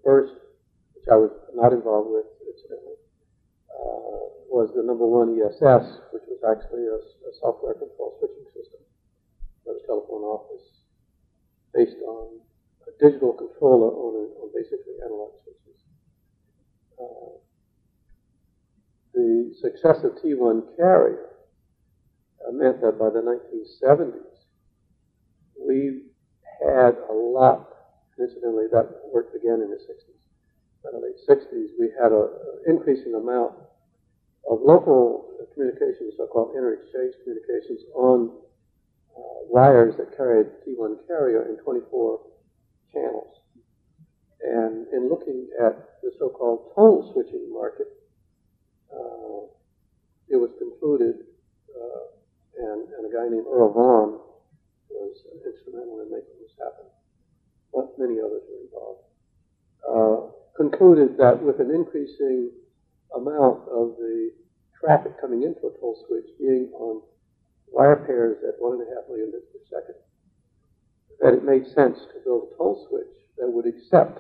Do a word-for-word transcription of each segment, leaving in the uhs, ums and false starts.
first, which I was not involved with, incidentally, uh, was the number one E S S, which was actually a, a software control switching system for the telephone office based on a digital controller on, a, on basically analog switches. Uh, the success of T one carrier uh, meant that by the nineteen seventies, we had a lot, incidentally, that work began in the sixties. By the late sixties, we had an increasing amount of local communications, so-called inter-exchange communications, on uh, wires that carried T one carrier in twenty-four channels. And in looking at the so-called toll switching market, uh, it was concluded, uh, and, and a guy named Earl Vaughan was instrumental in making this happen, but many others were involved, uh, concluded that with an increasing amount of the traffic coming into a toll switch being on wire pairs at one and a half million bits per second, that it made sense to build a toll switch that would accept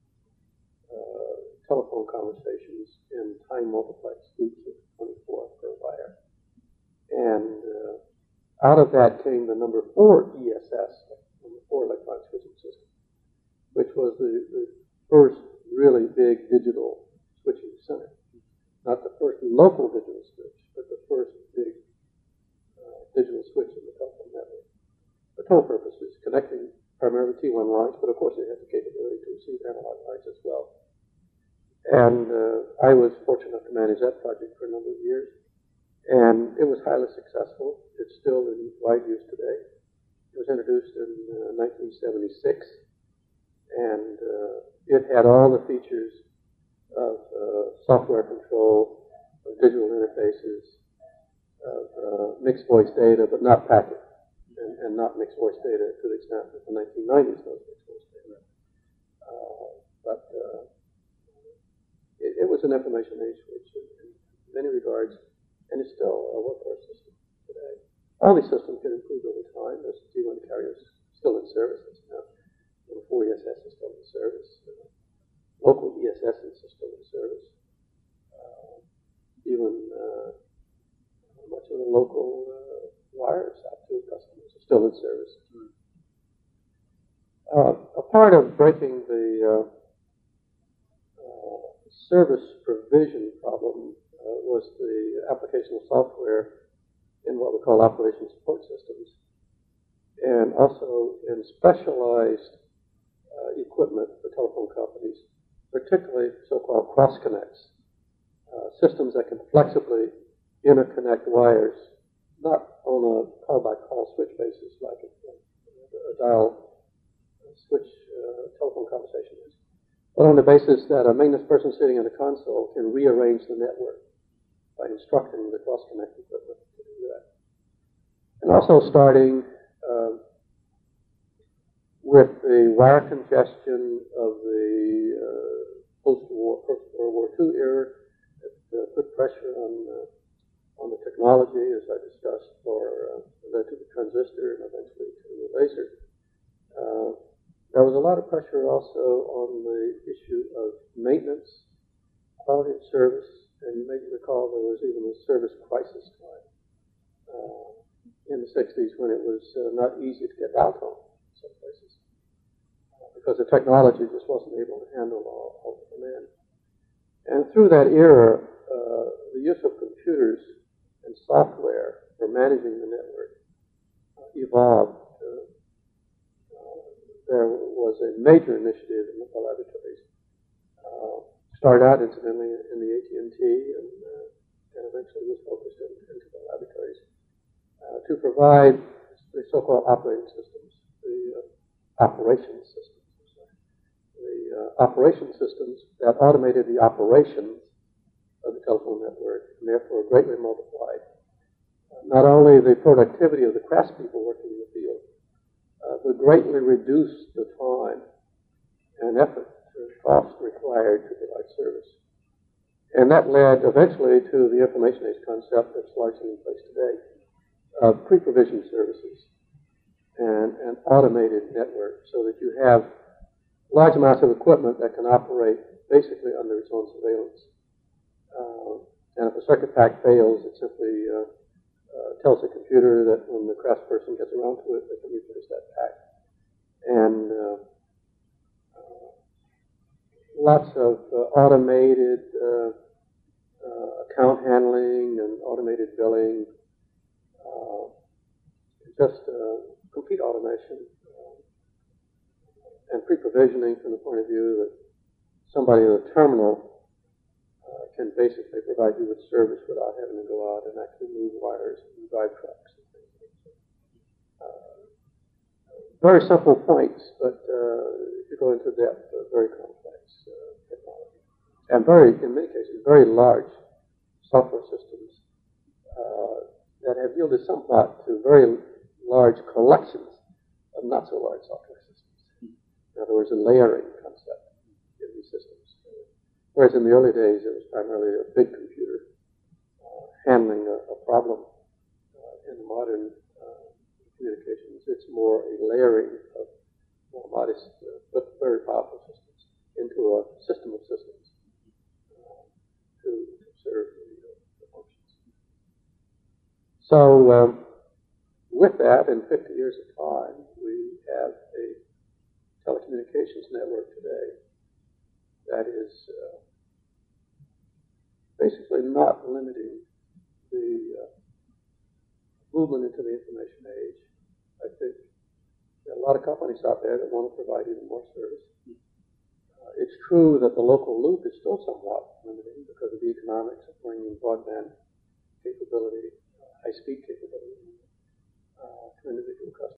uh, telephone conversations in time multiplex loops of twenty-four per wire. And uh, out of that came the number four E S S, number four electronic switching system, which was the, the first really big digital switching center. Not the first local digital switch, but the first big uh, digital switch in the telephone network. For toll purposes, connecting primarily T one lines, but of course it had the capability to receive analog lines as well. And uh, I was fortunate enough to manage that project for a number of years. And it was highly successful. It's still in wide use today. It was introduced in uh, nineteen seventy-six, and uh, it had all the features of uh, software control, of digital interfaces, of uh, mixed voice data, but not packet, and, and not mixed voice data to the extent that the nineteen nineties was mixed voice data. Uh, but uh, it, it was an information age switch in, in many regards. And it's still a workhorse system today. All these systems can improve over time. There's T one carriers still in service. Now, number four E S S is still in service. Uh, local E S S is still in service. Uh, even uh, much of the local uh, wires out to customers are still in service. Mm-hmm. Uh, a part of breaking the uh, uh, service provision problem Uh, was the application of software in what we call operation support systems, and also in specialized uh, equipment for telephone companies, particularly so-called cross-connects, uh, systems that can flexibly interconnect wires, not on a call-by-call switch basis like a, a dial switch uh, telephone conversation is, but on the basis that a maintenance person sitting in the console can rearrange the network by instructing the cross-connect equipment to do that. And also starting uh, with the wire congestion of the uh, post-war, post-World War Two era, it uh, put pressure on uh, on the technology, as I discussed, for uh, led to the transistor and eventually to the laser. Uh, there was a lot of pressure also on the issue of maintenance, quality of service. And you may recall there was even a service crisis time uh, in the sixties when it was uh, not easy to get dial tone in some places uh, because the technology just wasn't able to handle all, all the demand. And through that era, uh, the use of computers and software for managing the network uh, evolved. Uh, uh, there was a major initiative in the laboratories. Uh, Started out, incidentally, in the A T and T, and, uh, and eventually was focused in, into the laboratories uh, to provide the so-called operating systems, the uh, operation systems, the uh, operation systems that automated the operations of the telephone network, and therefore greatly multiplied uh, not only the productivity of the craftspeople working in the field, uh, but greatly reduced the time and effort cost required to provide service. And that led eventually to the information age concept that's largely in place today of pre-provisioned services and an automated network so that you have large amounts of equipment that can operate basically under its own surveillance. Uh, and if a circuit pack fails, it simply uh, uh, tells the computer that when the craftsperson gets around to it, they can replace that pack. And uh, uh, lots of uh, automated uh, uh, account handling and automated billing, uh, just uh, complete automation uh, and pre-provisioning from the point of view that somebody in a terminal uh, can basically provide you with service without having to go out and actually move wires and drive trucks and things like that. Uh, very simple points, but uh, if you go into depth, uh, very complex uh, technology. And very, in many cases, very large software systems uh, that have yielded somewhat to very large collections of not so large software systems. In other words, a layering concept in these systems. Whereas in the early days, it was primarily a big computer uh, handling a, a problem. Uh, in the modern uh, communications, it's more a layering of more modest uh, but very powerful systems into a system of systems uh, to, to serve the, uh, the functions. So um, with that, in fifty years of time, we have a telecommunications network today that is uh, basically not limiting the uh, movement into the information age. I think there are a lot of companies out there that want to provide even more service. Uh, it's true that the local loop is still somewhat limiting because of the economics of bringing broadband capability, uh, high-speed capability uh, to individual customers.